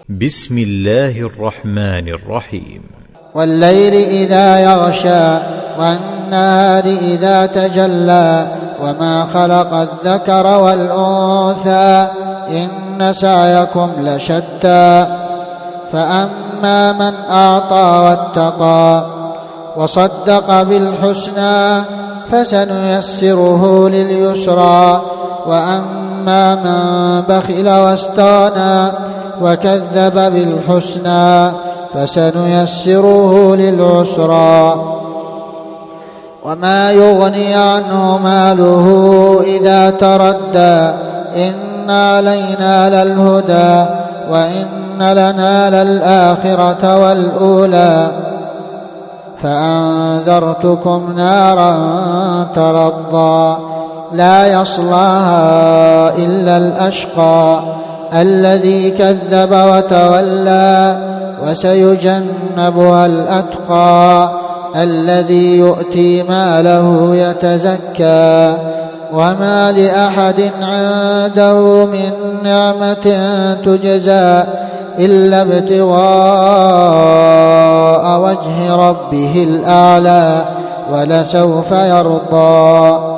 بسم الله الرحمن الرحيم. والليل إذا يغشى والنهار إذا تجلى وما خلق الذكر والأنثى إن سعيكم لشتى فأما من أعطى واتقى وصدق بالحسنى فسنيسره لليسرى وأما من بخل واستغنى وكذب بالحسنى فسنيسره للعسرى وما يغني عنه ماله إذا تردى إن علينا للهدى وإن لنا للآخرة والأولى فأنذرتكم نارا تلظى لا يصلاها إلا الأشقى الذي كذب وتولى وسيجنبها الأتقى الذي يؤتي ماله يتزكى وما لأحد عنده من نعمة تجزى إلا ابتغاء وجه ربه الأعلى ولسوف يرضى.